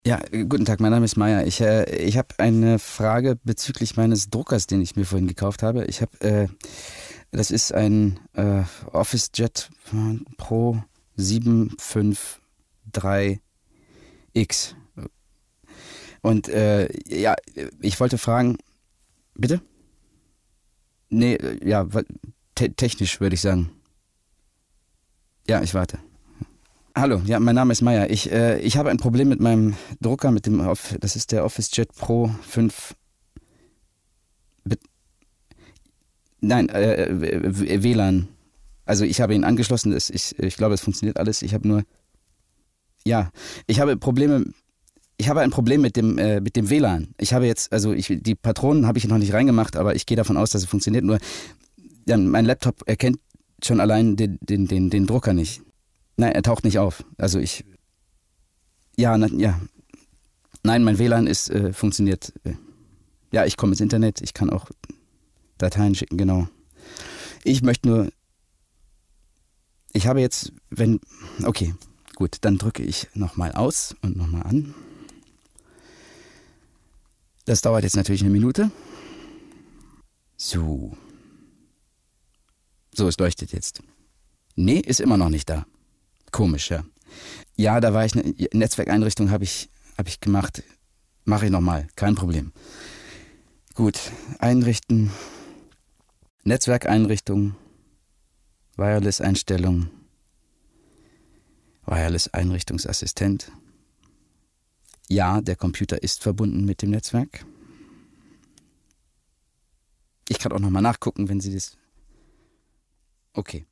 Ja, guten Tag, mein Name ist Meier. Ich habe eine Frage bezüglich meines Druckers, den ich mir vorhin gekauft habe. Das ist ein OfficeJet Pro 753X. Und ja, ich wollte fragen, bitte? Nee, ja, technisch würde ich sagen. Ja, ich warte. Hallo, ja, mein Name ist Meier. Ich habe ein Problem mit meinem Drucker, das ist der OfficeJet Pro 5. Nein, WLAN. Also ich habe ihn angeschlossen, ich glaube, es funktioniert alles. Ja, ich habe Probleme, ich habe ein Problem mit dem WLAN. Die Patronen habe ich noch nicht reingemacht, aber ich gehe davon aus, dass es funktioniert. Nur, ja, mein Laptop erkennt schon allein den Drucker nicht. Nein, er taucht nicht auf. Ja, nein, mein WLAN funktioniert. Ja, ich komme ins Internet, ich kann auch Dateien schicken, genau. Ich möchte nur, ich habe jetzt, wenn, okay, gut, dann drücke ich nochmal aus und nochmal an. Das dauert jetzt natürlich eine Minute. So, so, es leuchtet jetzt. Nee, ist immer noch nicht da. Komisch, ja. Ja, da war ich, eine Netzwerkeinrichtung habe ich gemacht. Mache ich nochmal, kein Problem. Gut, einrichten, Netzwerkeinrichtung, Wireless-Einstellung, Wireless-Einrichtungsassistent. Ja, der Computer ist verbunden mit dem Netzwerk. Ich kann auch nochmal nachgucken, wenn Sie das... Okay.